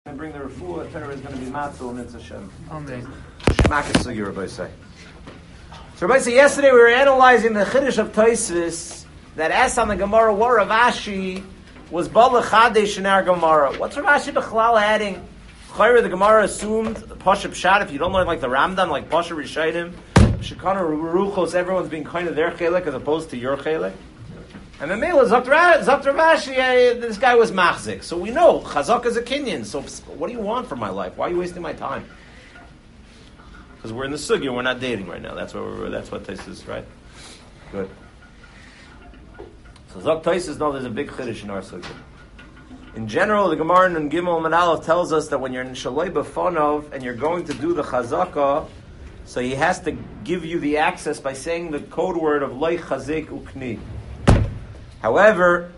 And bring the refuah. Torah is going to be matzah and it's Hashem. Amen. Shmak is sugi, Rabbi say. So Rabbi say, yesterday we were analyzing the Chiddush of Tosfos that asked on the Gemara what Rav Ashi was Bala Chadesh in our Gemara. What's Rav Ashi B'chalal adding? Chayra, the Gemara assumed Pasha Pshat, if you don't learn like the Ramdan, like Pasha Rishayim, Shekana Ruchos, everyone's being kind of their chelik as opposed to your chelik. And then Mela, Zakt Rav Ashi, this guy was machzik. So we know, Chazak is a Kenyan, so what do you want from my life? Why are you wasting my time? Because we're in the sugya, we're not dating right now. That's what Tosfos is, right? Good. So Zok Tosfos, no, there's a big chiddush in our sugya. In general, the Gemara in Gimel Manalov tells us that when you're in Shaloi B'fonov and you're going to do the Chazaka, so he has to give you the access by saying the code word of Loi Chazik Ukni. However,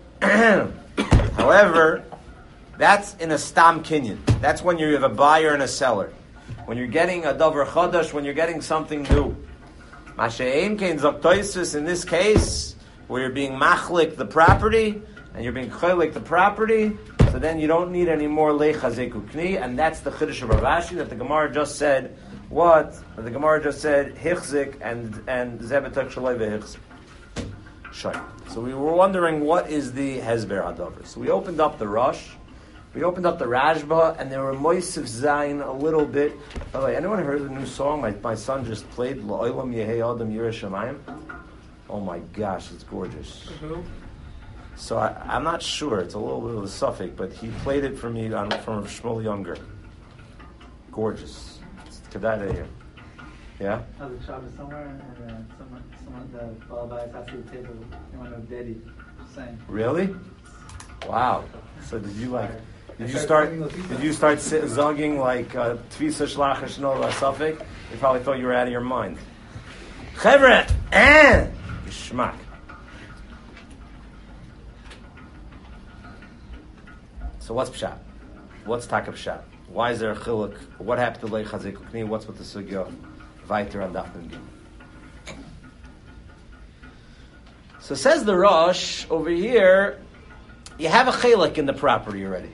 that's in a Stam Kinyan. That's when you have a buyer and a seller. When you're getting a Davar Chadash, when you're getting something new. Masha'ein Kein Zok Tosfos, in this case, where you're being machlik the property, and you're being chaylik the property, so then you don't need any more lei chazek ukni, and that's the chiddush of Rav Ashi that the Gemara just said. What? The Gemara just said hichzik and zebetak shaloi vehichzik. Shay. So we were wondering what is the hezber hadavar. So we opened up the Rosh, we opened up the Rashba, and there were moisiv zayin a little bit. By the way, anyone heard the new song my son just played? La'olam yehei adam yireh shamayim. Oh my gosh, it's gorgeous. So I'm not sure. It's a little bit of a suffix, but he played it for me from Shmuel Younger. Gorgeous. It's Kedai here. Yeah? I was at Shabbos somewhere, and someone the Balabai sat at the table, he went to Dedi, saying. Really? Wow. So did you start zogging like Tvisa Shlach Hashnol Safik? They probably thought you were out of your mind. Chevret! Shmak. So what's pshat? What's taka pshat? Why is there a chiluk? What happened to Lei Chazik Ukni? What's with the sugya? Vaiter and Daf Nun. So says the Rosh over here, you have a chiluk in the property already.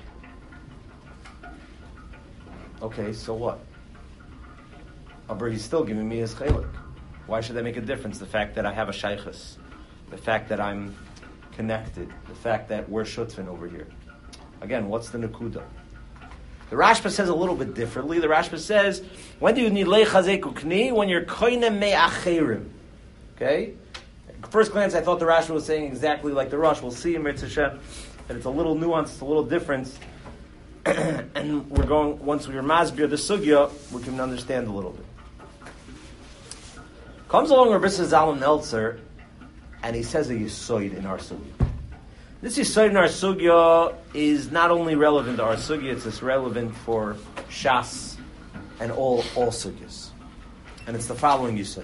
Okay, so what? But he's still giving me his chiluk. Why should that make a difference? The fact that I have a shaykhus, the fact that I'm connected, the fact that we're shutfin over here. Again, what's the nakuda? The Rashba says a little bit differently. The Rashba says, when do you need lei chazek ukni? When you're koinem me'acherim. Okay? At first glance, I thought the Rashba was saying exactly like the Rosh. We'll see in Mirz Hashem that it's a little nuanced, it's a little different. And we're going, once we're masbir the sugya, we can understand a little bit. Comes along Rabbi Zalman Meltzer, and he says a yisoid in our sugya. This yisoid in our sugya is not only relevant to our sugya, it's relevant for Shas and all sugyas. And it's the following yisoid.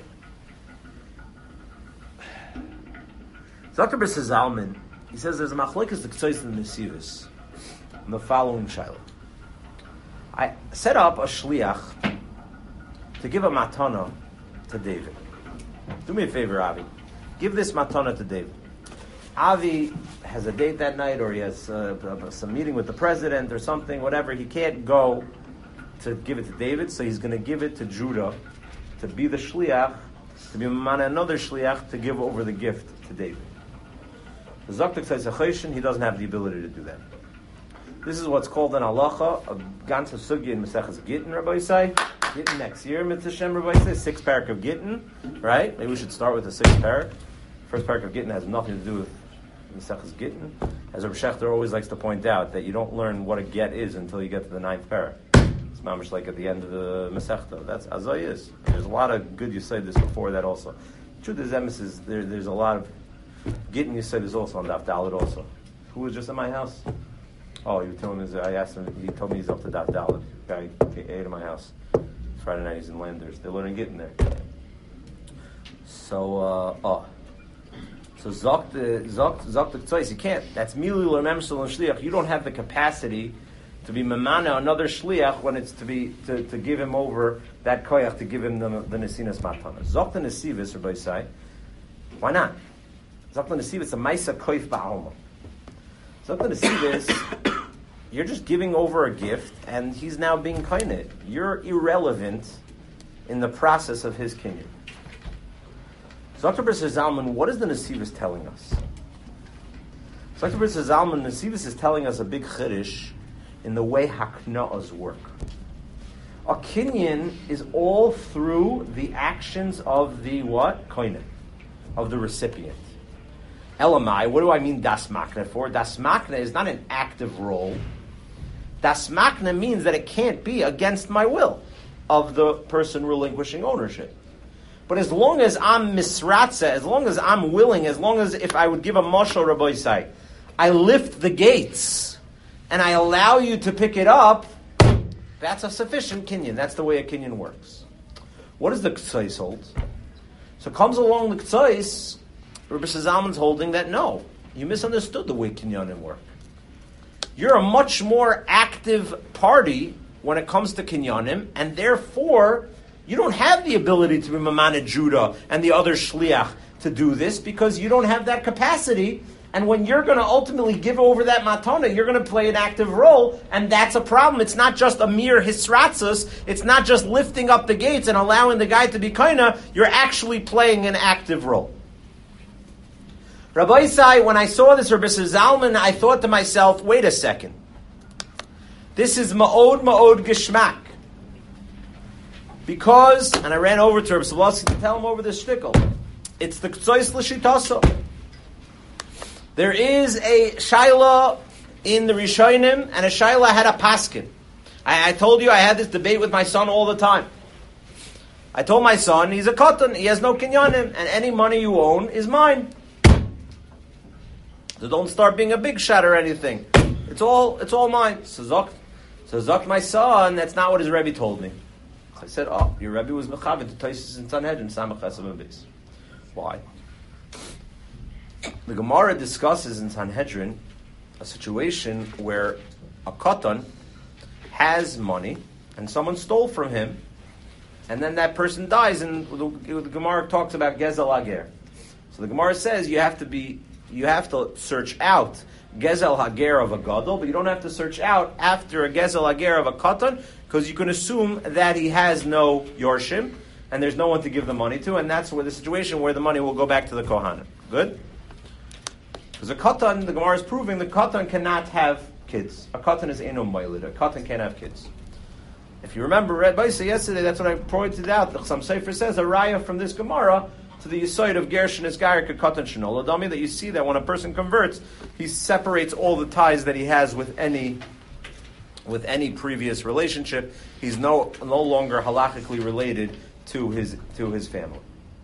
Dr. Rabbi Zalman, he says there's a machlokes the Ktsois and the Nesivos in the following shiloh. I set up a shliach to give a matana to David. Do me a favor, Avi. Give this matana to David. Avi has a date that night, or he has some meeting with the president or something, whatever. He can't go to give it to David, so he's going to give it to Judah to be the shliach, to be another shliach to give over the gift to David. The Zaktik says he doesn't have the ability to do that. This is what's called an halacha, a ganze sugya in Maseches Gittin, Rabbi Yisai. Gittin next year, Mitzvah Shem, Rabbi Yisai, 6th parak of Gittin, right? Maybe we should start with the 6th parak. First parak of Gittin has nothing to do with Maseches Gittin. As Rabbi Shechter always likes to point out, that you don't learn what a get is until you get to the 9th parak. It's mamish like at the end of the Masechta. That's Azay is. There's a lot of good Yisai before that also. Truth is, emes there's a lot of Gittin Yisai is also on Daf Dalet also. Who was just at my house? Oh, you told me. I asked him. He told me he's up to Daf Dalet. Guy ate at my house Friday night. He's in Landers. They're learning Gittin there. So zokt the ktsois. You can't. That's milul or memsel and shliach. You don't have the capacity to be memana another shliach when it's to give him over that koyach to give him the nesinas matana. Zokt the nesivis, Rabbi Yisai. Why not? Zokt the nesivis a ma'isa koyf ba'alma. Zokt the nesivis. You're just giving over a gift, and he's now being kained. You're irrelevant in the process of his kinyan. So Dr. Brisser Zalman, what is the Nesivus telling us? So Dr. Brisser Zalman, Nesivus is telling us a big chiddush in the way hakna'as work. A kinyan is all through the actions of the what? Koine, of the recipient. Elamai, what do I mean das makna for? Das makna is not an active role. Das makna means that it can't be against my will of the person relinquishing ownership. But as long as I'm misratza, as long as I'm willing, as long as if I would give a mashal Rabbi Isai, I lift the gates and I allow you to pick it up, that's a sufficient kinyan. That's the way a kinyan works. What does the K'tzais hold? So comes along the K'tzais, Rabbi Zalman's holding that no, you misunderstood the way kinyanim work. You're a much more active party when it comes to kinyanim, and therefore you don't have the ability to be Mamana Judah and the other shliach to do this because you don't have that capacity. And when you're going to ultimately give over that matana, you're going to play an active role, and that's a problem. It's not just a mere hisratzos. It's not just lifting up the gates and allowing the guy to be kaina. You're actually playing an active role. Rabbi Isai, when I saw this, Rabbi Zalman, I thought to myself, wait a second. This is ma'od geshmak. Because, and I ran over to Rabbi Solovsky to tell him over this shtickle, it's the K'tzais L'shitaso. There is a Shaila in the Rishonim, and a Shaila had a Paskin. I told you I had this debate with my son all the time. I told my son, he's a katan, he has no kinyanim, and any money you own is mine. So don't start being a big shot or anything. It's all mine. So Zok, my son, that's not what his Rebbe told me. So I said, your Rebbe was mechavet to Taisus and Sanhedrin, Samach Chesam and Beis. Why? The Gemara discusses in Sanhedrin a situation where a katan has money and someone stole from him, and then that person dies, and the Gemara talks about Gezel Hager. So the Gemara says you have to search out Gezel Hager of a gadol, but you don't have to search out after a Gezel Hager of a katan, because you can assume that he has no yorshim, and there's no one to give the money to, and that's where the situation where the money will go back to the kohanim. Good? Because a katan, the Gemara is proving, the katan cannot have kids. A katan is eno moilid. A katan can't have kids. If you remember, read Baisa yesterday, that's what I pointed out. The Chassam Sofer says a raya from this Gemara to the Yisoid of Gershon is Garik Katan Shenol Adami, that you see that when a person converts, he separates all the ties that he has with any previous relationship. He's no longer halachically related to his family.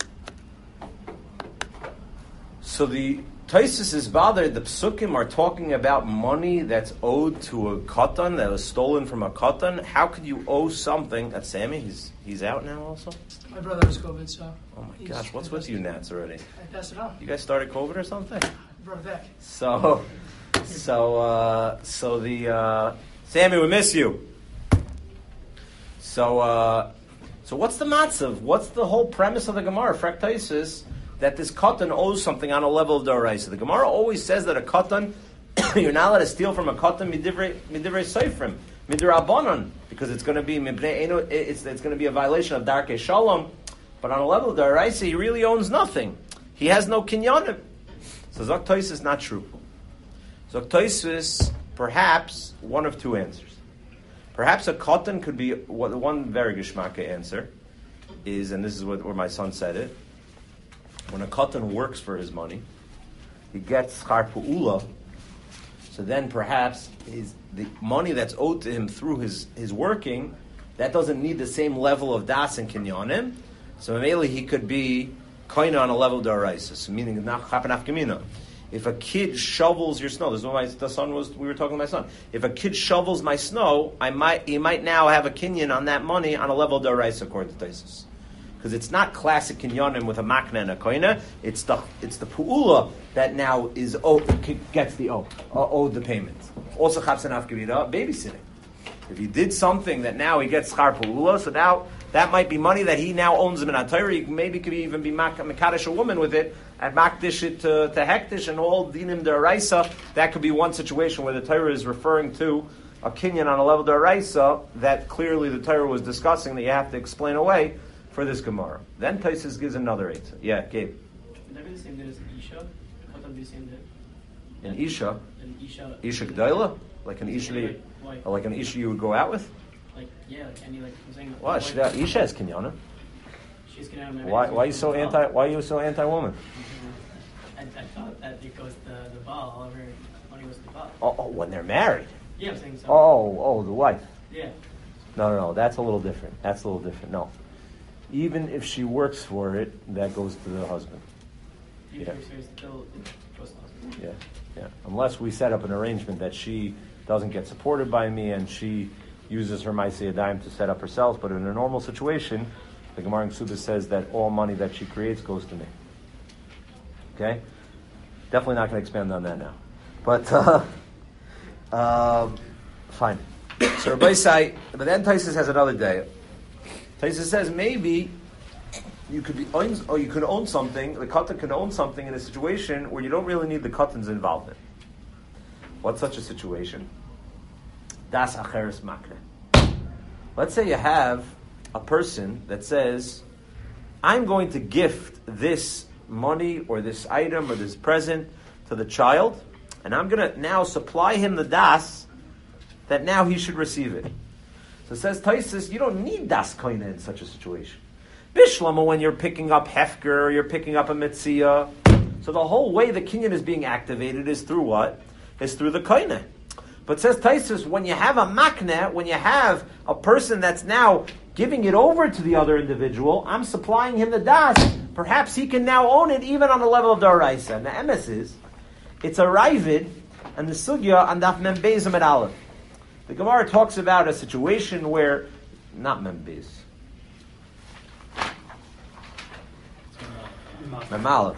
So the Taisus is bothered. The Psukim are talking about money that's owed to a katan, that was stolen from a katan. How could you owe something? That's Sammy. He's out now also? My brother has COVID, so... Oh my gosh, what's with you Nats already? I passed it on. You guys started COVID or something? I brought it back. So Sammy, we miss you. So what's the matzav? What's the whole premise of the Gemara? Fraktaisis, that this katan owes something on a level of daraisa. The Gemara always says that a katan, you're not allowed to steal from a katan midivrei seifrim, midrabanan, because it's going to be it's going to be a violation of darkei shalom. But on a level of daraisa, he really owns nothing. He has no kinyanim. So Zok Tosfos is not true. Zok Tosfos, perhaps one of two answers. Perhaps a katan could be one very geshmaka answer is, and this is where my son said it. When a katan works for his money, he gets schar pu'ula. So then perhaps the money that's owed to him through his working, that doesn't need the same level of das and kinyanim. So mainly he could be koina on a level of daraisa, so meaning not chapanaf gemina. If a kid shovels your snow, we were talking to my son. If a kid shovels my snow, he might now have a kinyan on that money on a level of daraisa according to Taisus. Because it's not classic kinyanim with a makna and a koina. It's the pu'ula that now gets owed the payment. Also chapsanaf gemina, babysitting. If he did something that now he gets schar pu'ula, so now that might be money that he now owns in a Torah. He maybe could even be mekadesh a woman with it and makdish it to hektish and all dinim deraisa. That could be one situation where the Torah is referring to a kinyan on a level deraisa that clearly the Torah was discussing that you have to explain away for this Gemara. Then Taisus gives another eitzah. Yeah, Gabe. Would that be the same day as Isha? Would that be the same day? An Isha? An Isha. Isha G'dayla? Like an Isha, like an Isha you would go out with? Like, yeah, like any, like, I'm saying... What? Isha is kinyana. She's kinyana. Why are you so anti-woman? I thought that it goes the Baal, all of her money goes to the Baal. Oh, when they're married? Yeah, I'm saying so. Oh, the wife. Yeah. No, that's a little different. No. Even if she works for it, that goes to the husband. Even if she still goes to the husband. Yeah. Unless we set up an arrangement that she doesn't get supported by me and she uses her Maaseh Yadayim to set up herself, but in a normal situation, the Gemara in Ksubah says that all money that she creates goes to me. Okay? Definitely not going to expand on that now. But, fine. So Rabbi say, but then Taisus has another day. Taisus says maybe you could own something, the katan can own something in a situation where you don't really need the katan's involvement. What's such a situation? Das acheres makne. Let's say you have a person that says, I'm going to gift this money or this item or this present to the child, and I'm going to now supply him the das that now he should receive it. So says Taisus, you don't need das koine in such a situation. Bishlama, when you're picking up hefker or you're picking up a mitzia. So the whole way the kinyan is being activated is through what? Is through the koine. But says Taisus, when you have a makne, when you have a person that's now giving it over to the other individual, I'm supplying him the das. Perhaps he can now own it even on the level of daraisa. And the emes is, it's a ravid and the sugya on daf mem beis amid aleph. The Gemara talks about a situation where, not mem beis, mem aleph.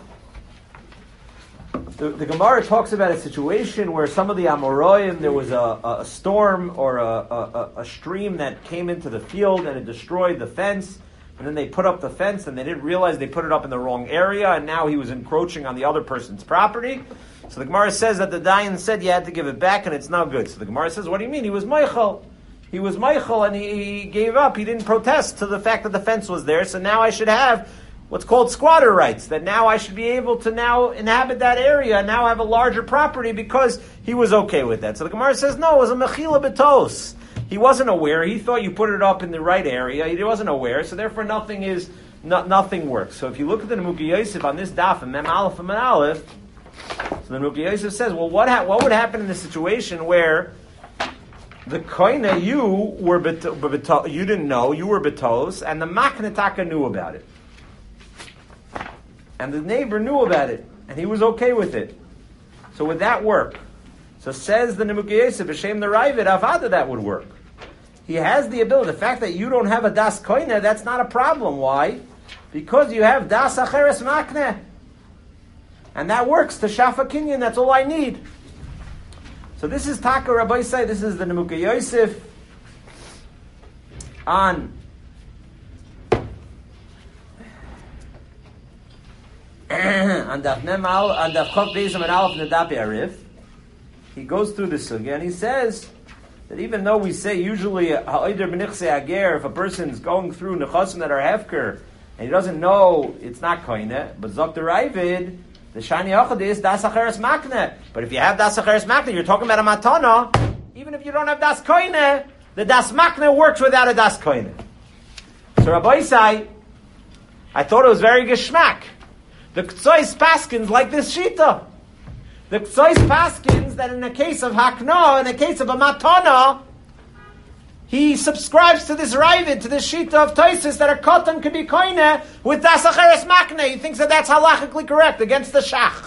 The Gemara talks about a situation where some of the Amoraim, there was a storm or a stream that came into the field and it destroyed the fence, and then they put up the fence and they didn't realize they put it up in the wrong area, and now he was encroaching on the other person's property. So the Gemara says that the Dayan said you had to give it back and it's not good. So the Gemara says, what do you mean? He was Meichel. He was Meichel and he gave up. He didn't protest to the fact that the fence was there, so now I should have what's called squatter rights, that now I should be able to now inhabit that area and now have a larger property because he was okay with that. So the Gemara says, no, it was a mechila betos. He wasn't aware. He thought you put it up in the right area. He wasn't aware, so therefore nothing works. So if you look at the Nemuki Yosef on this daf, and Mem Aleph and Men Aleph, so the Nemuki Yosef says, well, what would happen in the situation where the koine, you didn't know, you were betos, and the maknetaka knew about it. And the neighbor knew about it, and he was okay with it. So would that work? So says the Nemuki Yosef, B'Shem the Ravid, Avada, that would work. He has the ability. The fact that you don't have a das koine, that's not a problem. Why? Because you have das acheres makne. And that works to shafa kinyan, that's all I need. So this is Taka Rabbi Say, this is the Nemuki Yosef on Daf Chav Beis Amud Aleph Nedap Arif. He goes through this sugya and he says that even though we say usually ha'oder b'nichsei ager, if a person's going through nechasim that are hefker and he doesn't know it's not koine, but Zok the Ravid, the shani achad is das acheres makne. But if you have das acheres makne, you're talking about a matana. Even if you don't have das koine, the das makne works without a das koine. So Rabbi Say, I thought it was very geschmack. The Ktsois Paskins like this Shita. The Ktsois Paskins that in the case of Hakna, in the case of a Matana, he subscribes to this Ravid, to this Shita of Taisus that a Katan could be Koine with Das Acheres Makne. He thinks that that's halachically correct against the Shach.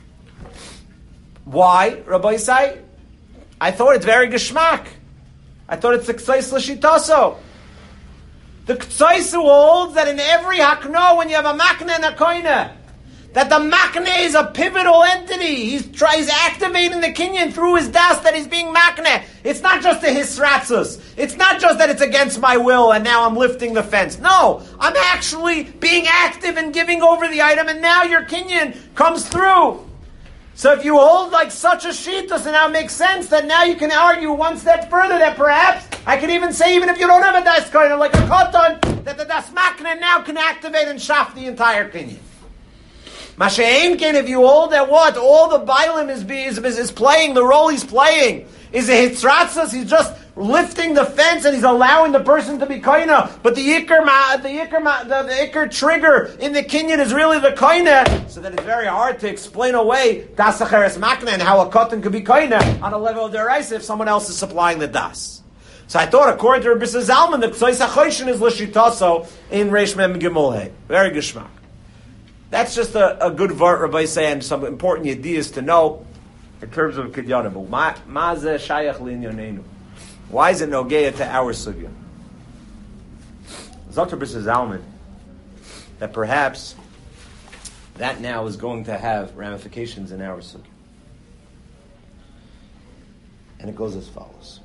Why, Rabbi Say? I thought it's very Geschmack. I thought it's the Ktsois L'Shitaso. The Ktsois holds that in every Hakna, when you have a Makne and a Koine, that the makneh is a pivotal entity. He's activating the kinyan through his das that he's being makneh. It's not just a hisratzus. It's not just that it's against my will and now I'm lifting the fence. No, I'm actually being active and giving over the item, and now your kinyan comes through. So if you hold like such a shita, so now it makes sense that now you can argue one step further that perhaps, I can even say even if you don't have a das koina, like a katan, that the das makneh now can activate and shaf the entire kinyan. Masha'enkin, if you hold that what? All the Bailim is playing, the role he's playing is a hitzratzas, he's just lifting the fence and he's allowing the person to be koina. But the ikr trigger in the kinyan is really the koina, so that it's very hard to explain away das acheres makna and how a katan could be koina on a level of deraisa if someone else is supplying the das. So I thought, according to Rabbi Zalman, the Ktsois HaChoshen is l'shitaso in Reish Mem Gimel Hey. Very geschmack. That's just a good vart, Rabbi say, and some important ideas to know in terms of Kidyanim. But ma zeh shayach li'inyanenu? Why is it nogeya to our sugya? Zakter Rabbi Zalman that perhaps that now is going to have ramifications in our sugya. And it goes as follows.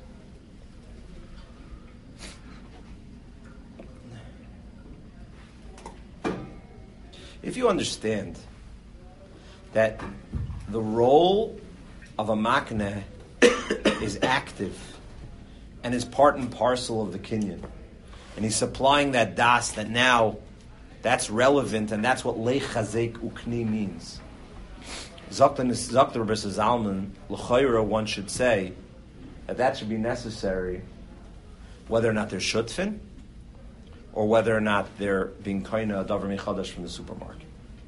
If you understand that the role of a makneh is active and is part and parcel of the kinyan, and he's supplying that das that now that's relevant, and that's what lei chazek ukni means. Zakter Rabbi Zalman, l'chayra, one should say that should be necessary whether or not they're shutfin, or whether or not they're being kaina davar michadash from the supermarket.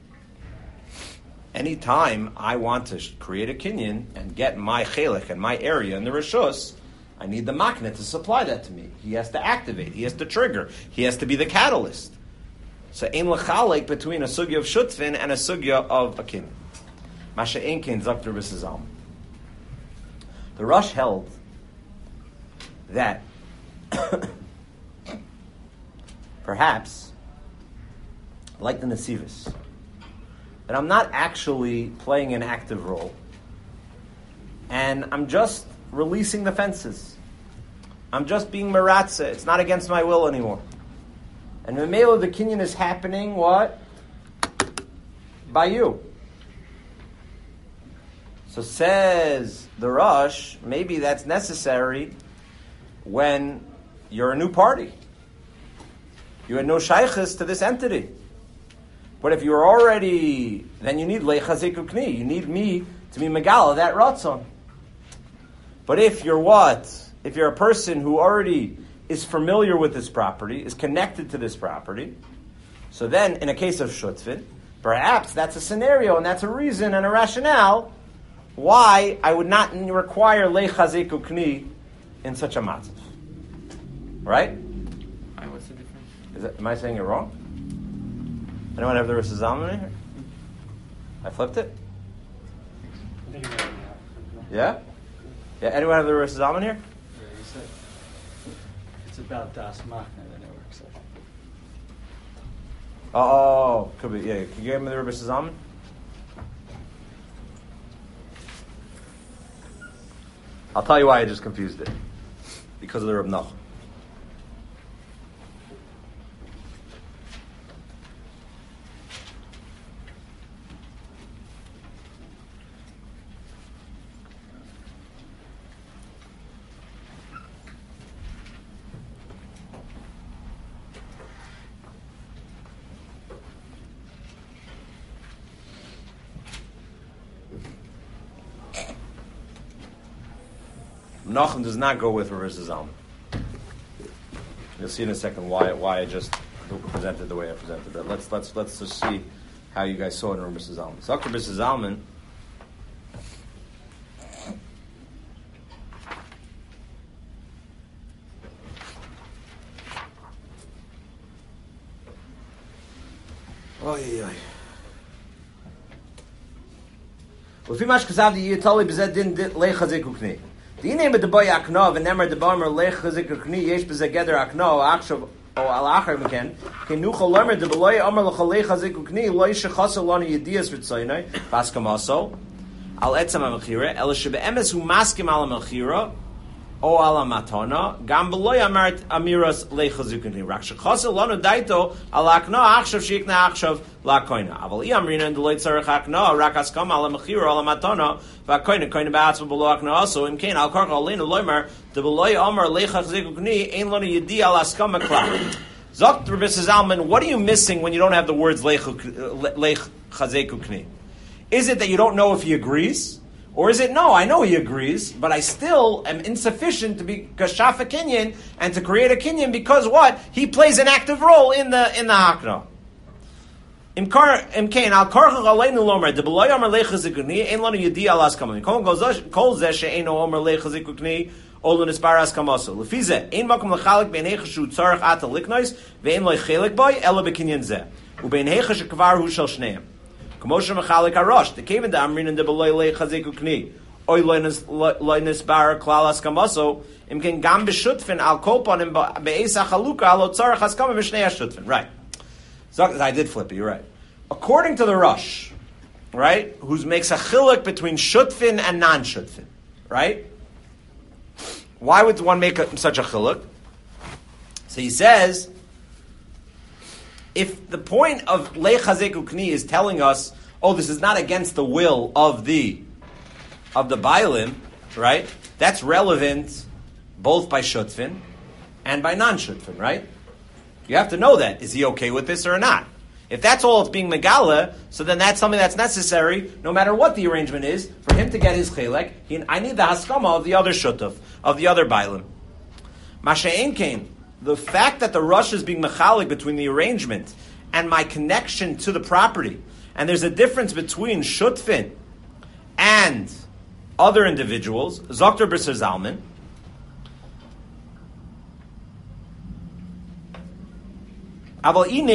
Anytime I want to create a kinyan and get my chelik and my area in the rishus, I need the makneh to supply that to me. He has to activate. He has to trigger. He has to be the catalyst. So ein lechalek between a sugya of shutfin and a sugya of a kinyan. Masha einkin zakter b'sizam. The Rosh held that perhaps, like the Nesivis, that I'm not actually playing an active role, and I'm just releasing the fences. I'm just being meratze. It's not against my will anymore. And the male of the kinyan is happening, what? By you. So says the Rosh, maybe that's necessary when you're a new party. You had no shaykhs to this entity. But if you're already, then you need leichazik ukni. You need me to be megala, that ratzon. But if you're what? If you're a person who already is familiar with this property, is connected to this property, so then in a case of shutfin, perhaps that's a scenario and that's a reason and a rationale why I would not require leichazik ukni in such a matzav. Right? What's the difference? Am I saying it wrong? Anyone have the Rishus Zalman in here? I flipped it? Yeah? Yeah, anyone have the Rishus Zalman here? Yeah, you said it's about Das Machna, the network session. Oh, could be, yeah. Can you give me the Rishus Zalman? I'll tell you why I just confused it. Because of the Reb Nachum. Nachum does not go with Rav Zalman. You'll see in a second why I just presented the way I presented it. Let's just see how you guys saw it in Rav Zalman. So Rav Zalman, לפי מה שכתבתי, יהיה תלוי בזה דין לחזק וקני. דינם בדבוי הקנוב, ונאמר דבאמר לחזק וקני, יש בזה גדר הקנוב, עכשיו Oh, alachar again. Kenucha lemer de beloy amar lechalei chazik ukni loy shechasel lanu yedias v'tzaynai baskamaso al etzam amachira el shebeemes hu maskim al amachira o al matana gam beloy amart amiras lechazik ukni rak shechasel lanu daito al akna achshav shikna achshav lakoina aval iamrina and deloy tzarech akna rak askam al amachira al matana v'akoina koina ba'atzma beloy akna also im kain al karcha alinu loymer de beloy amar lechazik ukni ein lanu yedi al askam akla. Zok Rabbi Zalman, what are you missing when you don't have the words Lech Chazek Ukni? Is it that you don't know if he agrees? Or is it, no, I know he agrees, but I still am insufficient to be Kashaf a Kinyan and to create a Kinyan because what? He plays an active role in the Hakna. Im kain al karcha aleinu lomer de beloy amar Lech Chazek Ukni ein lanu yedi al askam. Kol zeh she'eino amar Lech Chazek Ukni Olun is baras kamaso. Lefize ein makom lechalik bein hechashu tzarich ata liknois vein loy chelik boy ela bekinyan zeh ubein hechash kvar hu shel shneim. Kamosha mechalik harosh the kaven da amrin and the beloy lei chazik ukni oy loynis bar klalas kamaso im ken gam beshutfin al kolpon im beisa chaluka alo tzarich haskama v'shnei hashutfin. Right. So I did flip it. You're right. According to the Rosh, right, who makes a chiluk between shutfin and non-shutfin, right. Why would one make such a chiluk? So he says, if the point of Lech Chazek Ukni is telling us, oh, this is not against the will of the Bailim, right? That's relevant both by Shutfin and by non-Shutfin, right? You have to know that. Is he okay with this or not? If that's all it's being Megala, so then that's something that's necessary, no matter what the arrangement is, for him to get his Chelek. I need the Haskama of the other Shutuf, of the other Bailim. Masha'en Kain, the fact that the Rosh is being Mechalik between the arrangement and my connection to the property, and there's a difference between Shutfin and other individuals, Zokter B'Ser Zalman, what's the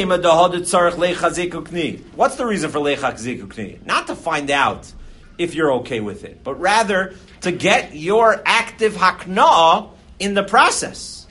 reason for Lech Chazek Ukni? Not to find out if you're okay with it, but rather to get your active hakna'ah in the process.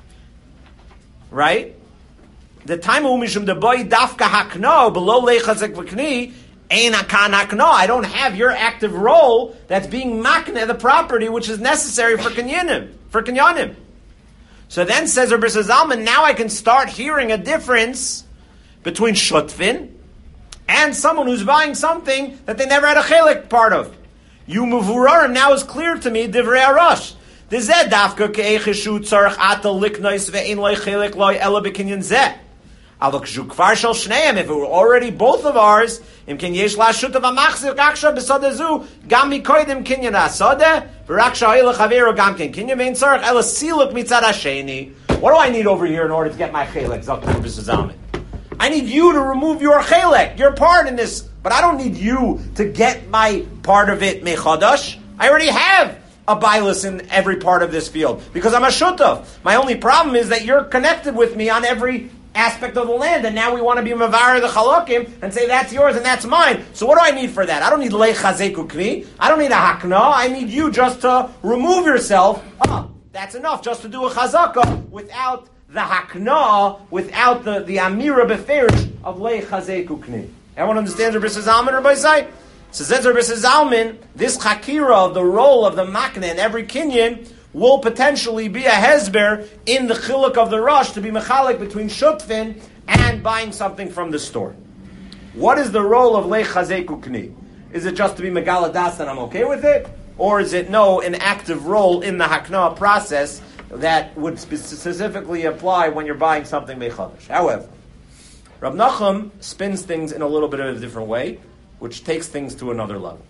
Right? The time umishum the boy dafka hakna'ah below Lech Chazek Ukni ein akan hakna'ah. I don't have your active role that's being makneh the property which is necessary for kinyanim. So then says Rabbi Zalman, now I can start hearing a difference between Shutfin and someone who's buying something that they never had a chelik part of. You Muvurarim now is clear to me, Divrei Arash. Dezeh dafka ke'echishu tzarech ata liknois ve'ein loy chelik loy ela b'kinyan zeh. Avok shu kvar shel shneim, if it were already both of ours, im ken yesh la'ashut of amachzik aksha b'sodeh zu, gam mikoidim kinyan ha'sodeh, v'rak sha'il l'chaveru gam ken kinyan ve'in tzarech ela siluk mitzad ha'sheni. What do I need over here in order to get my chelek? Zok Rabbi Zalman. I need you to remove your chelek, your part in this, but I don't need you to get my part of it mechadash. I already have a bailus in every part of this field because I'm a shutaf. My only problem is that you're connected with me on every aspect of the land, and now we want to be mavar the chalokim and say that's yours and that's mine. So what do I need for that? I don't need Lech Chazek Ukni. I don't need a hakna. I need you just to remove yourself. That's enough just to do a chazaka without the hakna, without the amira beferish of Lech Chazek Ukni. Everyone understands Rabbi Zalman, Rabbi Zai? So says Rabbi Zalman, this chakira of the role of the makna in every kinyan will potentially be a hezber in the chiluk of the rush to be mechalik between shutfin and buying something from the store. What is the role of Lech Chazek Ukni? Is it just to be megaladas and I'm okay with it? Or is it an active role in the hakna process that would specifically apply when you're buying something mechadash? However, Rav Nachum spins things in a little bit of a different way, which takes things to another level.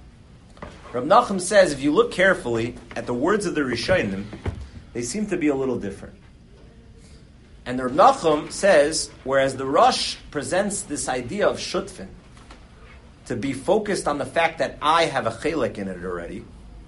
Rav Nachum says, if you look carefully at the words of the Rishonim, they seem to be a little different. And the Rav Nachum says, whereas the Rosh presents this idea of shutfin, to be focused on the fact that I have a chelek in it already,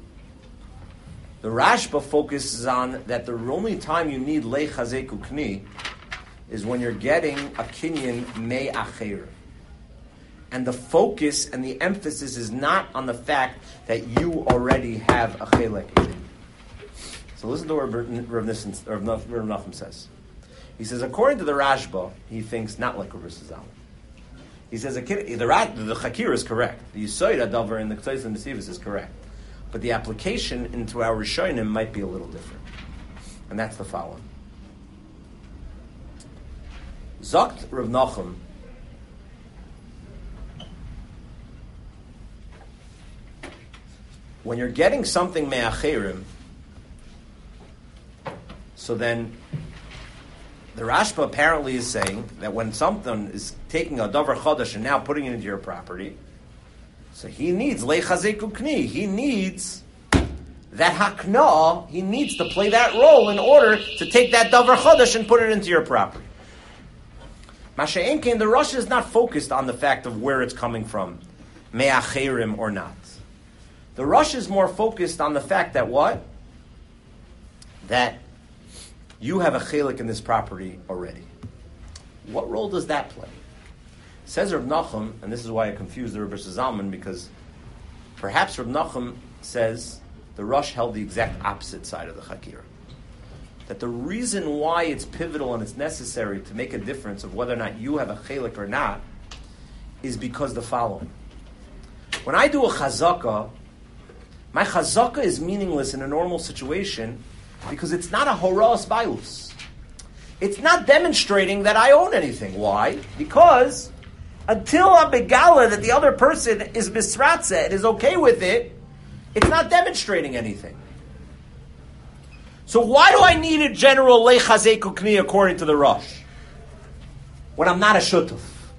the Rashba focuses on that the only time you need Lech Chazek Ukni is when you're getting a kinyan me acher. And the focus and the emphasis is not on the fact that you already have a chelek in it. So listen to what Rav Nachum says. He says, according to the Rashba, he thinks not like Rabbi Zalman. He says the Chakir is correct. The Yisoid Adavar in the Ktayis and the Sivis is correct. But the application into our Rishonim might be a little different. And that's the following. Zokt Rav Nachum, when you're getting something me'acherim, so then the Rashba apparently is saying that when something is taking a davar chodesh and now putting it into your property, so he needs leichazeku kni. He needs that hakna. He needs to play that role in order to take that davar chodesh and put it into your property. Masha'en Kein, the Rosh is not focused on the fact of where it's coming from, me'acherim or not. The Rosh is more focused on the fact that what? That you have a chelik in this property already. What role does that play? Says Reb Nachum, and this is why I confused the Rebbe Zalman, because perhaps Reb Nachum says the Rosh held the exact opposite side of the Chakira. That the reason why it's pivotal and it's necessary to make a difference of whether or not you have a chelik or not is because the following. When I do a chazakah, my chazakah is meaningless in a normal situation because it's not a horas bailus. It's not demonstrating that I own anything. Why? Because until I'm begala that the other person is misratze and is okay with it, it's not demonstrating anything. So why do I need a general leichazeku kni according to the Rosh when I'm not a shutuf?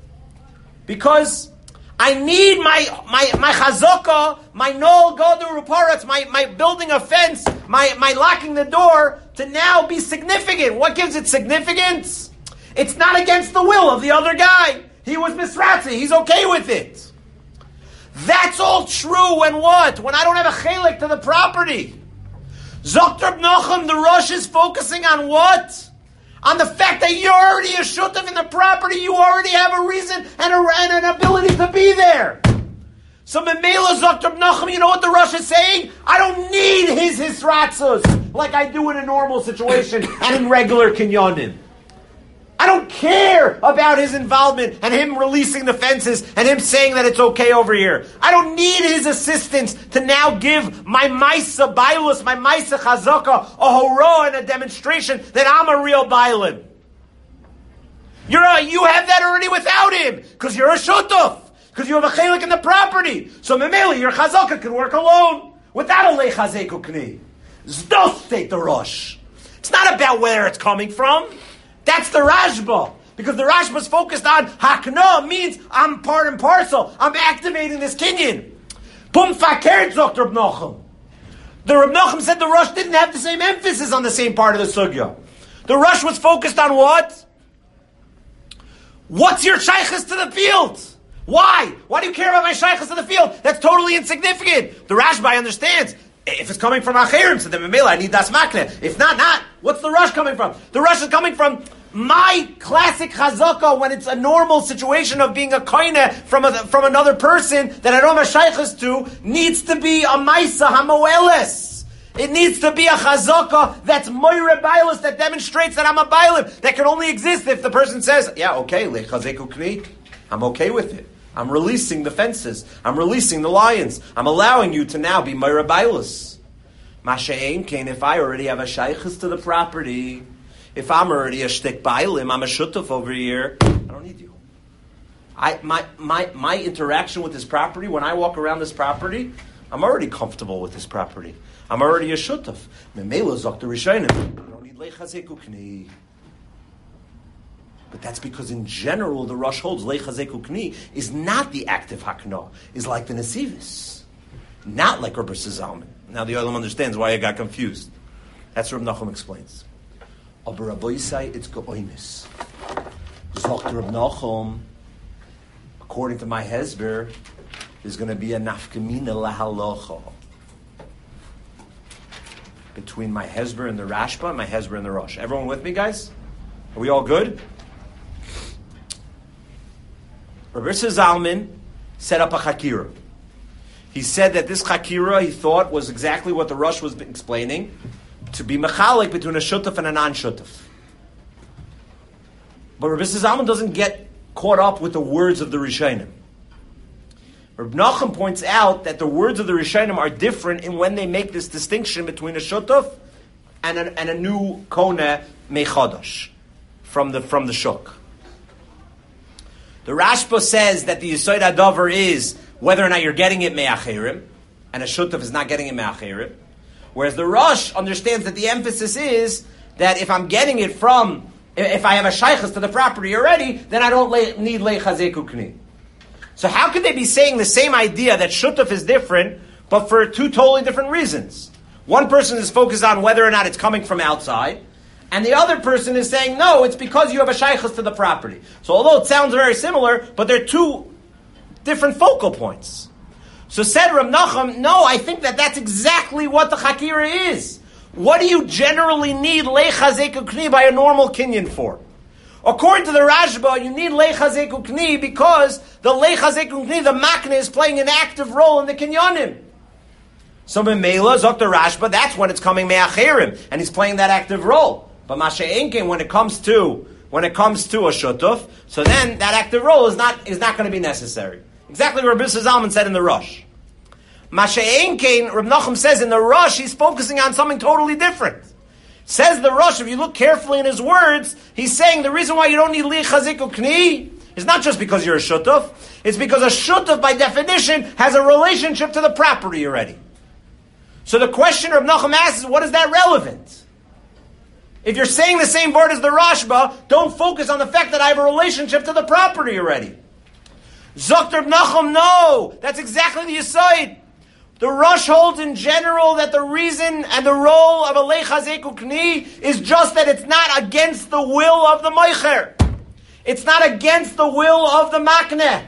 Because I need my chazaka, my nol godu ruparatz, my building a fence, my locking the door to now be significant. What gives it significance? It's not against the will of the other guy. He was misratzi. He's okay with it. That's all true when what? When I don't have a chelik to the property. Zokt Reb Nachum, the Rosh is focusing on what? On the fact that you're already a shutaf in the property, you already have a reason and an ability to be there. So Memela Zokt Reb Nachum, you know what the Rosh is saying? I don't need his hisratzus like I do in a normal situation and in regular kinyonim. I don't care about his involvement and him releasing the fences and him saying that it's okay over here. I don't need his assistance to now give my Maisa Bailus, my Maisa Chazaka, a horo and a demonstration that I'm a real Bailim. You have that already without him, because you're a Shutuf, because you have a Chelik in the property. So Memeli, your Chazaka can work alone, without a Leichazeku Kni. Zdos state the Rosh. It's not about where it's coming from. That's the Rashba. Because the Rashba is focused on Hakna means I'm part and parcel. I'm activating this kinyan. Pum fakert zokt Reb Nachum. The Reb Nachum said the Rosh didn't have the same emphasis on the same part of the sugya. The Rosh was focused on what? What's your shaykhs to the field? Why? Why do you care about my shaykhs to the field? That's totally insignificant. The Rashba understands. If it's coming from Acherim, so then Memela, I need Das Makne. If not. What's the rush coming from? The rush is coming from my classic chazaka when it's a normal situation of being a koine from another person that I don't have a shaykhs to, needs to be a maisa hamoeles. It needs to be a chazaka that's moire bailis, that demonstrates that I'm a bailim, that can only exist if the person says, yeah, okay, lechazeku kni, I'm okay with it. I'm releasing the fences. I'm releasing the lions. I'm allowing you to now be Meira Bailis. Masha'en Kein, if I already have a shaykhs to the property, if I'm already a shtik bailim, I'm a shutuf over here, I don't need you. My interaction with this property, when I walk around this property, I'm already comfortable with this property. I'm already a shutuf. Memela zok the rishonim. I don't need leichazeku kni. But that's because in general the Rosh holds leichazeku kni is not the active hakna, is like the nesivis, not like Rebbe Zalman. Now the Olam understands why I got confused. That's what Reb Nachum explains. Aber Rabbi Yisai, it's geoinis. Zokt Reb Nachum, according to my hezber, there's going to be a nafkamina lahalocha between my hezber and the Rashba, and my hezber and the Rosh. Everyone with me, guys? Are we all good? Rabbi Zalman set up a chakira. He said that this chakira, he thought, was exactly what the Rosh was explaining, to be mechalik between a shutaf and a non-shutaf. But Rabbi Zalman doesn't get caught up with the words of the Rishonim. Rabbi Nachum points out that the words of the Rishonim are different in when they make this distinction between a shutuf and a new kona mechadash from the shuk. The Rashba says that the Yesod HaDavar is whether or not you're getting it me'acherim, and a shutuf is not getting it me'acherim. Whereas the Rosh understands that the emphasis is that if I'm getting it from, if I have a shaykhus to the property already, then I don't need leichazeku kni. So how could they be saying the same idea that shutuf is different, but for two totally different reasons? One person is focused on whether or not it's coming from outside, and the other person is saying, no, it's because you have a shaykhus to the property. So although it sounds very similar, but they're two different focal points. So said Rav Nachum, no, I think that's exactly what the Chakira is. What do you generally need leichazeku kni by a normal kinyan for? According to the Rashba, you need leichazeku kni because the leichazeku kni, the makna, is playing an active role in the kinyanim. So Memela, Dr. Rashba, that's when it's coming me'acherim, and he's playing that active role. But Masha'enkin, when it comes to a shutuf, so then that active role is not going to be necessary. Exactly what Rabbi Zalman said in the Rosh. Masha'enkin, Reb Nachum says in the Rosh, he's focusing on something totally different. Says the Rosh, if you look carefully in his words, he's saying the reason why you don't need li chaziku kni is not just because you're a shutuf, it's because a shutuf by definition has a relationship to the property already. So the question Reb Nachum asks is, what is that relevant? If you're saying the same word as the Rashba, don't focus on the fact that I have a relationship to the property already. Zokt Reb Nachum, no, that's exactly the Yesod. The Rosh holds in general that the reason and the role of a leichazeku kni is just that it's not against the will of the moicher. It's not against the will of the makneh.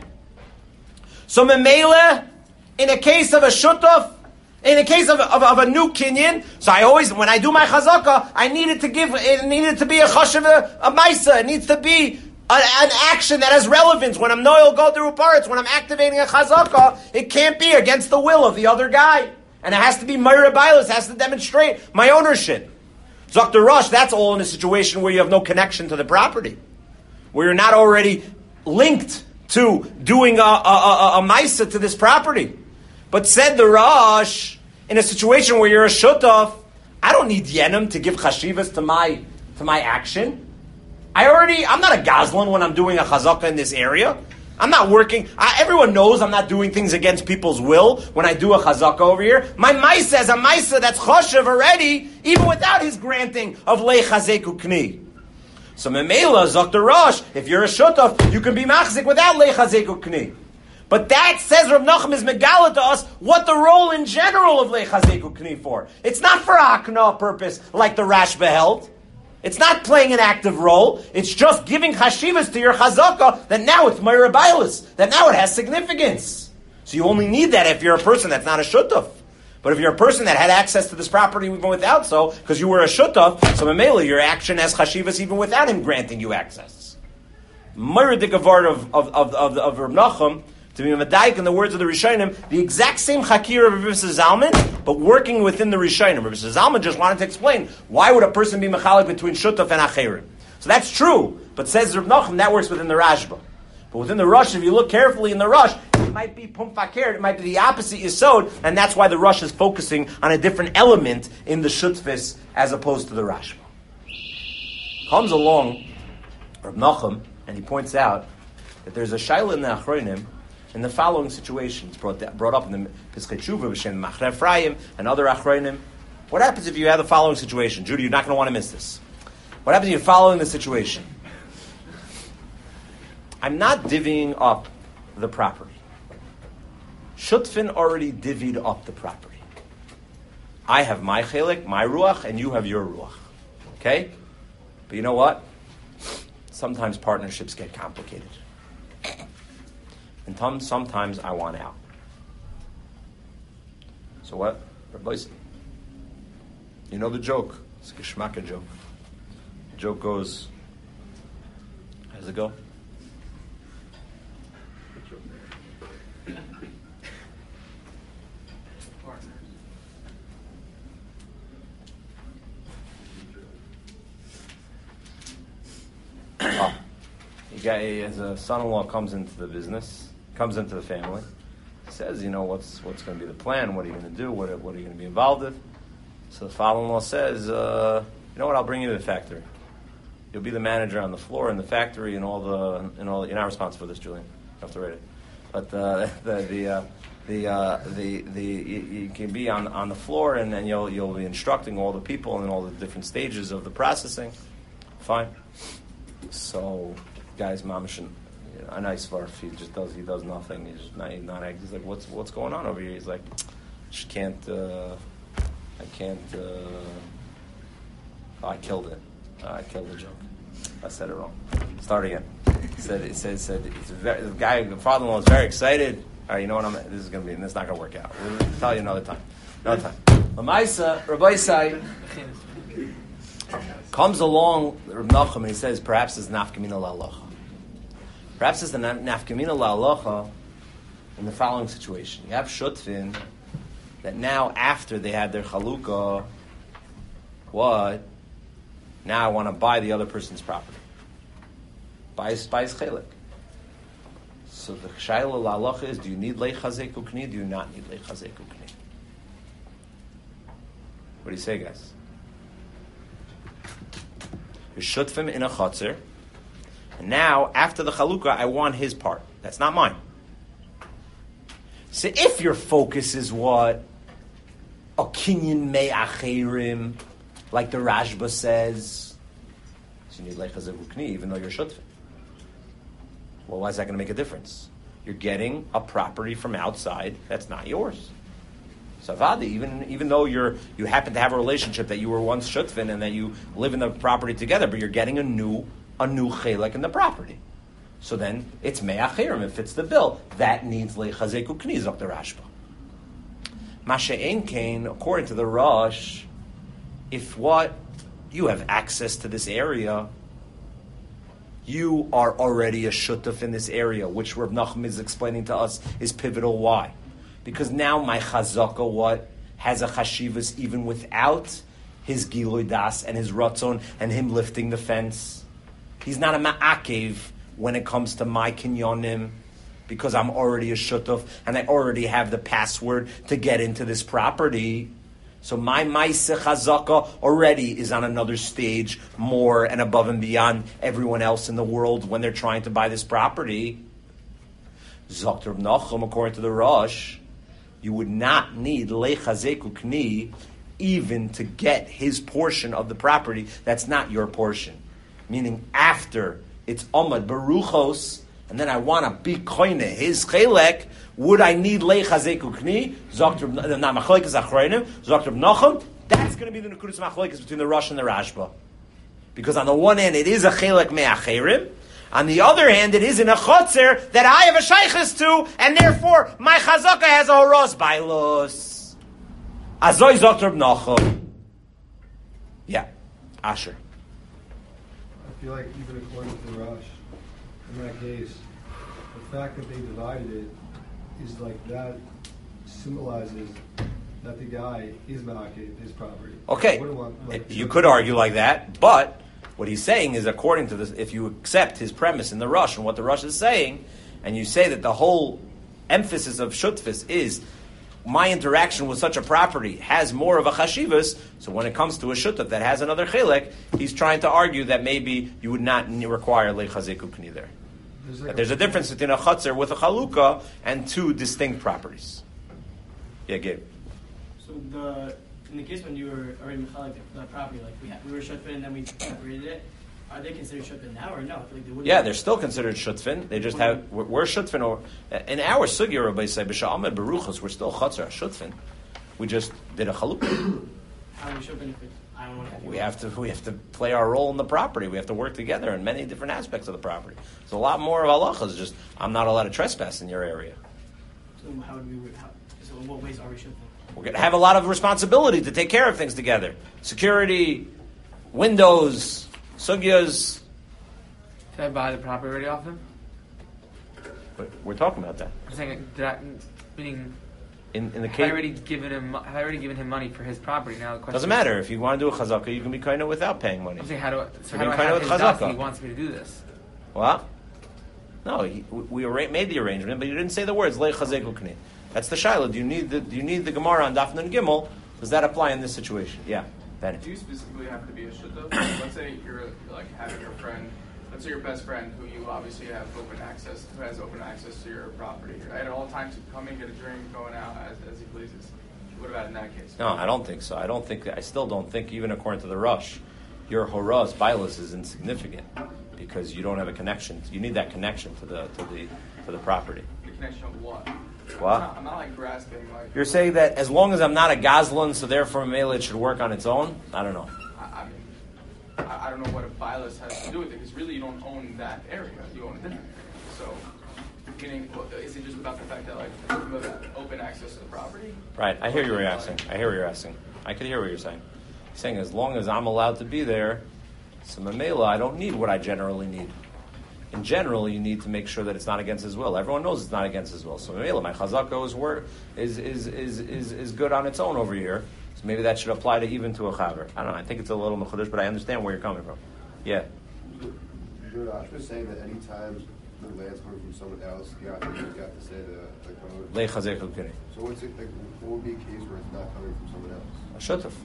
So memele, in a case of a shutuf, in a case of a new kinyan, so I always, when I do my chazakah, it needed to be a chashav, a maisa. It needs to be an action that has relevance. When I'm noel go through parts, when I'm activating a chazakah, it can't be against the will of the other guy. And it has to be Meir Bailis, has to demonstrate my ownership. Dr. Rush, that's all in a situation where you have no connection to the property. Where you're not already linked to doing a maisa to this property. But said the Rosh, in a situation where you're a shutaf, I don't need yenim to give chashivas to my action. I'm not a gazlan when I'm doing a chazakah in this area. I'm not working. Everyone knows I'm not doing things against people's will when I do a chazakah over here. My maisa is a maisa that's choshev already, even without his granting of leichazeku kni. So memela Dr. Rosh, if you're a shutaf, you can be machzik without leichazeku kni. But that, says Rav Nachum, is megala to us what the role in general of leichazeku kni for. It's not for akna purpose like the Rashba held. It's not playing an active role. It's just giving chashivas to your chazakah that now it's Meir Bailis, that now it has significance. So you only need that if you're a person that's not a shutaf. But if you're a person that had access to this property even without so, because you were a shutaf, so memela, your action has chashivas even without him granting you access. Meir Dikavar of Rav Nachum, to be medayik in the words of the Rishonim, the exact same chakir of Rabbi Zalman, but working within the Rishonim. Rabbi Zalman just wanted to explain why would a person be mechalik between shutaf and acherim. So that's true, but says Rav Nachum, that works within the Rashba. But within the Rosh, if you look carefully in the Rosh, it might be pum fakir, it might be the opposite yisod, and that's why the Rosh is focusing on a different element in the shutfis as opposed to the Rashba. Comes along Rav Nachum, and he points out that there's a shaila in the Achronim in the following situations, brought up in the Pischei Tshuva, B'Shem Machne Ephraim, and other Achronim. What happens if you have the following situation? Judy, you're not going to want to miss this. What happens if you're following the situation? I'm not divvying up the property. Shutfin already divvied up the property. I have my chelik, my ruach, and you have your ruach. Okay? But you know what? Sometimes partnerships get complicated. And sometimes I want out. So what? Rabbi, you know the joke. It's a geschmacka joke. The joke goes, how does it go? guy, as a son-in-law comes into the business, comes into the family, says, what's going to be the plan? What are you going to do? What are you going to be involved with? So the father-in-law says, you know what? I'll bring you to the factory. You'll be the manager on the floor in the factory and all. You're not responsible for this, Julian. You have to write it. But you can be on the floor, and then you'll be instructing all the people in all the different stages of the processing. Fine. So, guy's mamish, a nice varf. He does nothing. He's just not. He's like, what's going on over here? He's like, I can't. I killed it. I killed the joke. I said it wrong. Start again. The father-in-law is very excited. All right, you know what? This is not going to work out. We'll tell you another time. Lamaisa, Rabbi Sai comes along, Reb Nachum, and he says, perhaps it's nafkamina la'alacha. Perhaps it's the nafkamina la'alacha in the following situation. You have shutfin that now, after they had their chalukah, what? Now I want to buy the other person's property. Buy his chelik. So the shayla la'alacha is, do you need leichazek ukni? Do you not need leichazek ukni? What do you say, guys? You're shutfim in a chotzer, and now, after the chalukah, I want his part. That's not mine. So if your focus is what? A kinyan me'acherim, like the Rashba says, so you need leichazek ukni, even though you're shutfim. Well, why is that going to make a difference? You're getting a property from outside that's not yours. Savadi, even though you happen to have a relationship that you were once shutfin and that you live in the property together, but you're getting a new chelek in the property. So then it's me'achirim, it fits the bill. That needs leichazek ukni, zok the Rashba. Masha'en kain, according to the Rosh, if what you have access to this area, you are already a shutuf in this area, which Reb Nachum is explaining to us is pivotal. Why? Because now my chazaka, what, has a chashivas even without his giloy das and his ratzon and him lifting the fence. He's not a ma'akev when it comes to my kinyonim, because I'm already a shutuf and I already have the password to get into this property. So my Maiseh Chazaka already is on another stage, more and above and beyond everyone else in the world when they're trying to buy this property. Zok Reb Nachum, according to the Rosh, you would not need leichazek ukni even to get his portion of the property that's not your portion. Meaning after it's Omad Baruchos, and then I want to be koine his chelek, would I need leichazek ukni? Zok Reb Nachum. That's going to be the nekudas machlokes between the Rosh and the Rashba, because on the one hand it is a chelek me'acherim, on the other hand it is in a chotzer that I have a shaykhis to, and therefore my chazaka has a horos bailos. Azoy zok Reb Nachum. Yeah, Asher. I feel like even according to the Rosh, in that case, the fact that they divided it is like that symbolizes that the guy is ma'akev his property. Okay, you could argue like that, but what he's saying is, according to this, if you accept his premise in the Rosh and what the Rosh is saying, and you say that the whole emphasis of shutfis is my interaction with such a property has more of a chashivas, so when it comes to a shutaf that has another chilek, he's trying to argue that maybe you would not require leichazek ukni there. There's a difference between a chatzar with a chalukah and two distinct properties. Yeah, Gabe. So in the case when you were already mechalik the property, like we were shutfin and then we separated it, are they considered shutfin now or no? I feel like they wouldn't. Yeah, they're still considered shutfin. They just have we're shutfin. Or in our sugya, Rabbi say b'sha'amed beruchos, we're still chatzar shutfin. We just did a chalukah. How are we shutfin if I don't want to? We have to play our role in the property. We have to work together in many different aspects of the property. There's a lot more of halachas. Just I'm not allowed to trespass in your area. So how would we? So in what ways are we shutfin? We're going to have a lot of responsibility to take care of things together. Security, windows, sugyas. Did I buy the property already off him? But we're talking about that. I'm saying, meaning, in the have case, I already given him money for his property? Now the question doesn't matter. If you want to do a chazaka, you can be kind of without paying money. I'm saying, how do I kind have of his with docs chazaka. if he wants me to do this? What? No, made the arrangement, but you didn't say the words Lei Chazeku Kni. That's the shaila. Do you need the Gemara on Daf Nun Gimel? Does that apply in this situation? Yeah, Benny. Do you specifically have to be a shutta? Let's say you're like having your friend. Let's say your best friend, who you obviously have open access, who has open access to your property at all times, to come in, get a drink, going out as he pleases. What about in that case? No, I don't think so. I still don't think, even according to the Rush, your horas bilas is insignificant because you don't have a connection. You need that connection to the property. The connection of what? What? I'm not like grasping. Like You're saying that as long as I'm not a Gazlan, so therefore Mela it should work on its own? I don't know. I don't know what a bilas has to do with it, because really you don't own that area. You own a different area. So, meaning, is it just about the fact that like you have open access to the property? Right. I hear what you're asking. I could hear what you're saying. You're saying as long as I'm allowed to be there, so Mamela, I don't need what I generally need. In general, you need to make sure that it's not against his will. Everyone knows it's not against his will. So Mamela, my chazaka is good on its own over here. So maybe that should apply to even to a chaver. I don't know. I think it's a little mechudesh, but I understand where you're coming from. Yeah. I was saying that any time the land's coming from someone else, you got to say the code. Lei chazeku k'ni. So what's it like? What would be a case where it's not coming from someone else? A shutuf.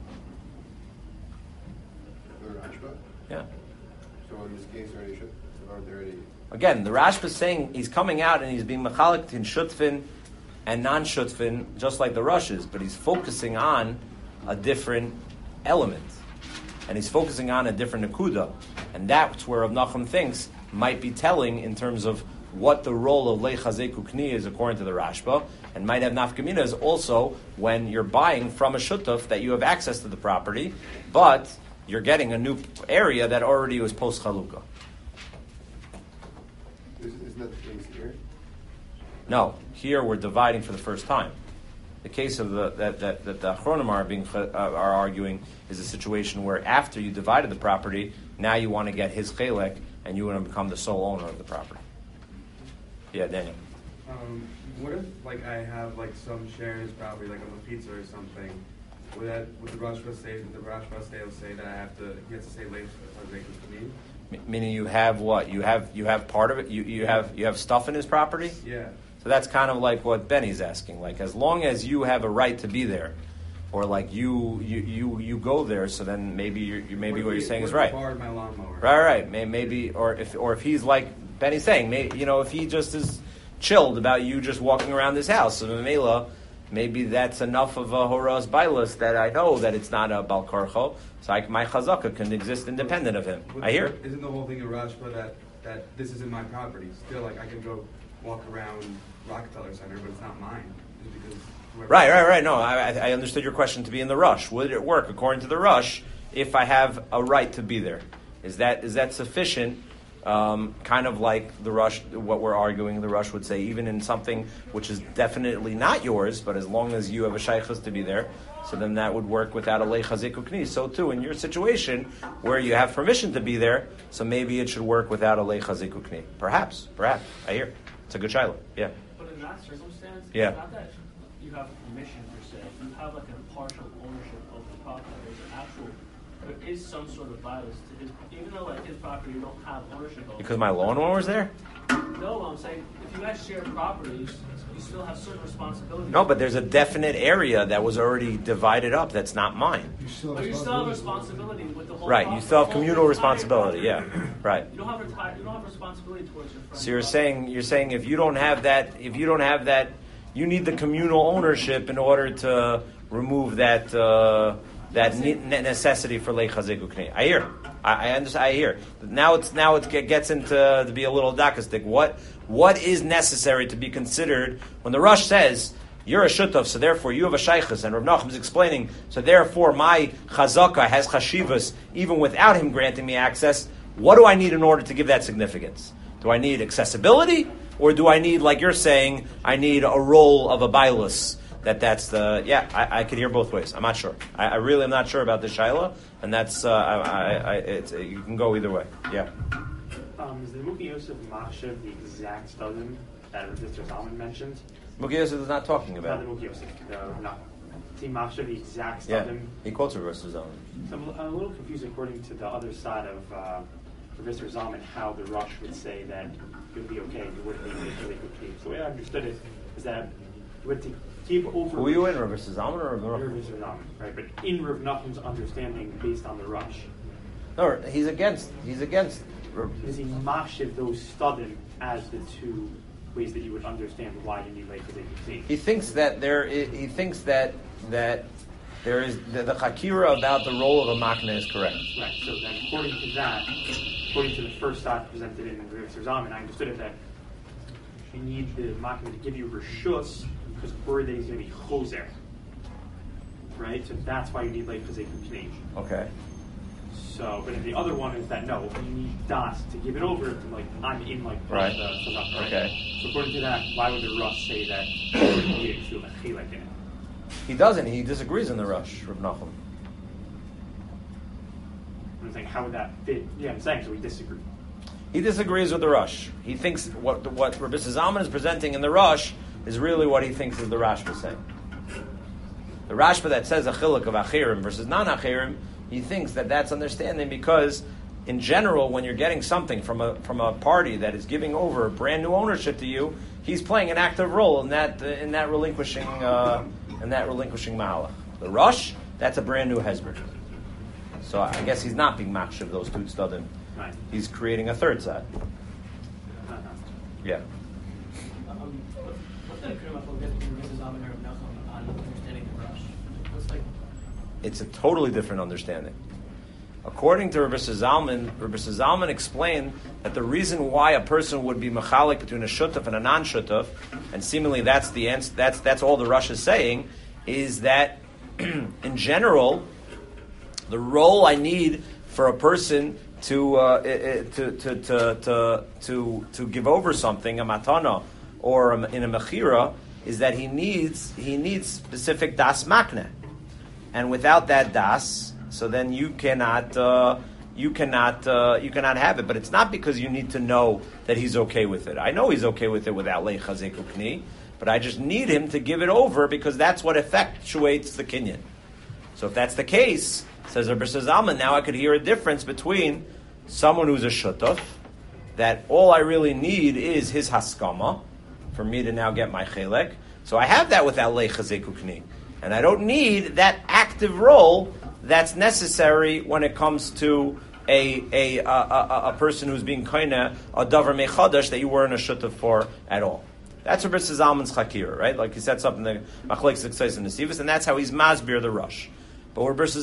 Yeah. So in this case, aren't there any? Again, the Rashba is saying he's coming out and he's being mechalik in shutfin and non-shutfin, just like the Rush is, but he's focusing on a different element. And he's focusing on a different nakuda. And that's where Rav Nachum thinks might be telling in terms of what the role of Lei Chazeku Kni is according to the Rashba, and might have nafkaminas also when you're buying from a shutuf that you have access to the property, but you're getting a new area that already was post chalukah. Isn't that the case here? No, here we're dividing for the first time. The case of that the Achronim are arguing is a situation where after you divided the property, now you want to get his chelek and you want to become the sole owner of the property. Yeah, Daniel. What if I have some share in his property, like a pizza or something? Would the Rashba say will say that he has to say late to me? Meaning you have what? You have part of it. You have stuff in his property. Yeah. So that's kind of like what Benny's asking. Like as long as you have a right to be there, or like you go there, so then maybe what you're saying is right. Borrowed my lawnmower. Right. Maybe or if he's like Benny's saying, if he just is chilled about you just walking around this house, so Mamela, maybe that's enough of a horas bailas that I know that it's not a balkarcho, so my chazaka can exist independent of him. I hear. Isn't the whole thing in Rashba that this isn't my property? Still, I can go walk around Rockefeller Center, but it's not mine. Just because Right. No, I understood your question to be in the Rush. Would it work according to the Rush if I have a right to be there? Is that sufficient? Kind of like the Rush, what we're arguing, the Rush would say, even in something which is definitely not yours, but as long as you have a shaykhus to be there, so then that would work without a lei chazeku kni. So too, in your situation, where you have permission to be there, so maybe it should work without a lei chazeku kni. Perhaps, I hear. It's a good shiloh, yeah. But in that circumstance, yeah. It's not that you have permission per se. You have like a partial ownership of the property. There is some sort of violence to his, even though like his property you don't have ownership of. Because my lawnmower's there? No, I'm saying if you guys share properties, you still have certain responsibilities. No, but there's a definite area that was already divided up that's not mine. You still have responsibility with the whole. Right, you still have communal responsibility. Yeah, right. You don't have responsibility towards your friend. So you're saying if you don't have that, you need the communal ownership in order to remove that necessity for lei chazeku kni. I hear. I understand. I hear. Now it gets into to be a little dakastic. What is necessary to be considered when the Rush says you're a shutaf, so therefore you have a shaykhus, and Rav Nachum is explaining, so therefore my chazaka has chashivas even without him granting me access. What do I need in order to give that significance? Do I need accessibility, or do I need, like you're saying, I need a role of a bailus? That's the I could hear both ways. I'm not sure. I really am not sure about the shaila, and that's you can go either way. Yeah. Is the Muki Yosef Machshav the exact studim that Mr. Zalman mentioned? Muki Yosef is not talking about. Not the Muki Yosef. Not Team Machshav the exact studim. Yeah. He quotes Rav Zalman. So I'm a little confused according to the other side of Mr. Zalman how the Rush would say that it would be okay, you wouldn't need to make a case. The way I understood it is that you had to give over. Who are you in, Rav Zalman or Rav You're Nachum? Mr. Zalman, right? But in Rav Nachum's understanding based on the Rush, No, he's against. is he mashif those studim as the two ways that you would understand why you need like the case? He thinks that he thinks that there is the chakira about the role of a makna is correct. Right. So then, according to that, according to the first thought presented in Mr. Zalman, I understood it that you need the makna to give you reshus because Burde is going to be choser. Right. So that's why you need like chazek upnei. Okay. So, but the other one is that no, you need das to give it over to like I'm in like Right. the sadaq, right? Okay. So according to that, why would the Rush say that you need to have a chilek in it? He doesn't. He disagrees in the Rush, Rav Nachum. I'm saying, how would that fit? Yeah, I'm saying so. We disagree. He disagrees with the Rush. He thinks what Rabbi Zalman is presenting in the Rush is really what he thinks is the Rashba saying. The Rashba that says a chiluk of achirim versus non-achirim, he thinks that that's understanding because, in general, when you're getting something from a party that is giving over brand new ownership to you, he's playing an active role in that relinquishing mahalach. The Rush, that's a brand new hezber. So I guess he's not being machshav those two tzadim. Right. He's creating a third side. Yeah. What's the agreement between Mrs. Zalman and Rav Nachum on understanding the Rush? What's like? It's a totally different understanding. According to Rabbi Zalman explained that the reason why a person would be machalik between a shutaf and a non-shutaf, and seemingly that's the answer, that's all the Rush is saying, is that in general, the role I need for a person to give over something, a matana or in a mechira, is that he needs specific das makne, and without that das, so then you cannot have it. But it's not because you need to know that he's okay with it. I know he's okay with it without lei chazek ukni, but I just need him to give it over because that's what effectuates the kinyan. So if that's the case, says Rabbi Zalman, now I could hear a difference between someone who's a shutaf, that all I really need is his haskama for me to now get my chelek. So I have that without lei chazek ukni, and I don't need that active role that's necessary when it comes to a person who's being kaina a davar mechadash that you weren't a shutaf for at all. That's Rabbi Zalman's chakira, right? Like he sets up in the machlekes Ksais and Nesivus, and that's how he's masbir the Rush. But what Rabbi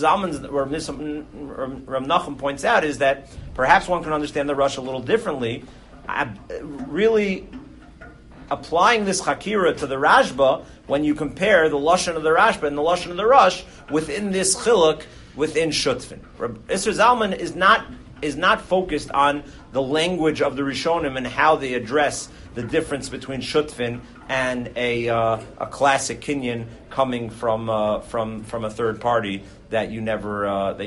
Rav Nachum points out is that perhaps one can understand the Rush a little differently. Really applying this chakira to the Rashba when you compare the lashon of the Rashba and the lashon of the Rush within this chiluk within Shutfin. Isser Zalman is not focused on the language of the Rishonim and how they address the difference between Shutfin and a classic kinyan coming from a third party that you never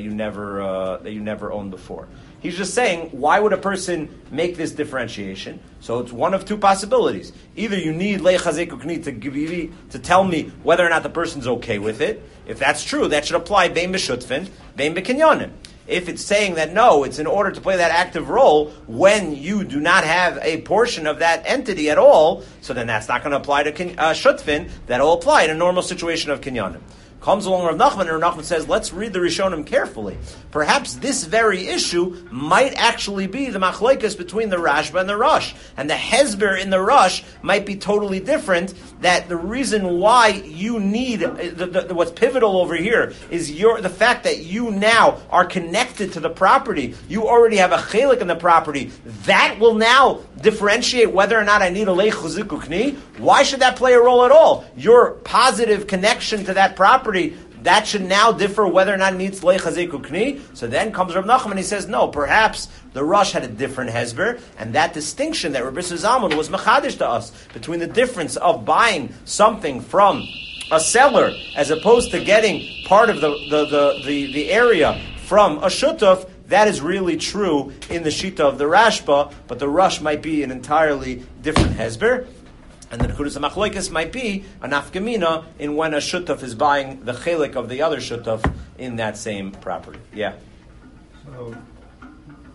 owned before. He's just saying, why would a person make this differentiation? So it's one of two possibilities. Either you need lei chazek ukni to tell me whether or not the person's okay with it. If that's true, that should apply bein b'shutfin, bein b'kinyanim. If it's saying that no, it's in order to play that active role when you do not have a portion of that entity at all, so then that's not going to apply to shutfin. That'll apply in a normal situation of kinyanim. Comes along Rav Nachman, and Rav Nachman says, let's read the Rishonim carefully. Perhaps this very issue might actually be the machlekes between the Rashba and the Rush. And the hezber in the Rush might be totally different, that the reason why you need, what's pivotal over here, is the fact that you now are connected to the property. You already have a chelik in the property. That will now differentiate whether or not I need a lei chazek ukni. Why should that play a role at all? Your positive connection to that property, that should now differ whether or not it needs lei chazek ukni. So then comes Rav Nachum and he says, no, perhaps the Rush had a different hezber, and that distinction that Rabbi Zalman was machadish to us between the difference of buying something from a seller as opposed to getting part of the area from a shutaf. That is really true in the shita of the Rashba, but the Rush might be an entirely different hezber. And the Nekudas HaMachloekes might be an afkamina in when a shutaf is buying the chelik of the other shutaf in that same property. Yeah. So,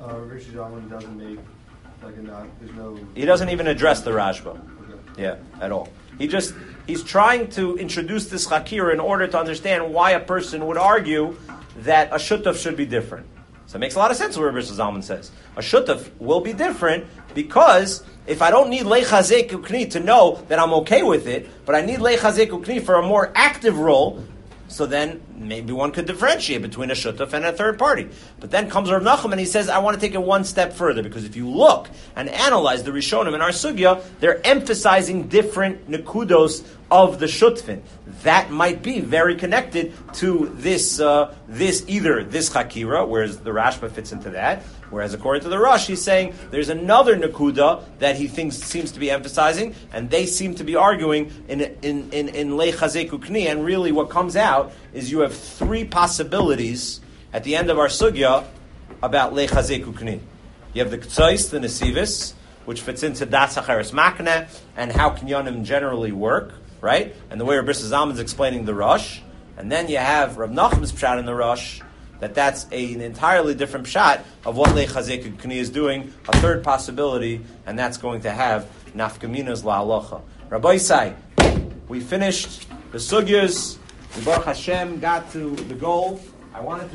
Rishi Zalman doesn't make like there's no. He doesn't even address the Rashba. Okay. Yeah, at all. He's trying to introduce this Hakira in order to understand why a person would argue that a Shutaf should be different. So it makes a lot of sense what Rabbi Zalman says. A Shutaf will be different because if I don't need Leichazek Ukni to know that I'm okay with it, but I need Leichazek Ukni for a more active role, so then maybe one could differentiate between a Shutaf and a third party. But then comes Rav Nachum and he says, I want to take it one step further, because if you look and analyze the Rishonim in our Sugya, they're emphasizing different Nekudos of the Shutfin. That might be very connected to this Hakira, whereas the Rashba fits into that. Whereas according to the Rosh, he's saying there's another Nekuda that he thinks seems to be emphasizing, and they seem to be arguing in Lei Chazek Ukni, and really what comes out is you have three possibilities at the end of our Sugya about Lei Chazek Ukni. You have the K'tzois, the Nesivis, which fits into Das Acheres Makne, and how Kinyanim generally work, right? And the way Rabbi Zalman is explaining the Rosh. And then you have Rav Nachum's pshat in the Rosh, that's an entirely different pshat of what Lei Chazek Ukni is doing, a third possibility, and that's going to have Nafkaminas La'alocha. Rabbi Isai, we finished the Sugyas, we Baruch Hashem got to the goal. I wanted to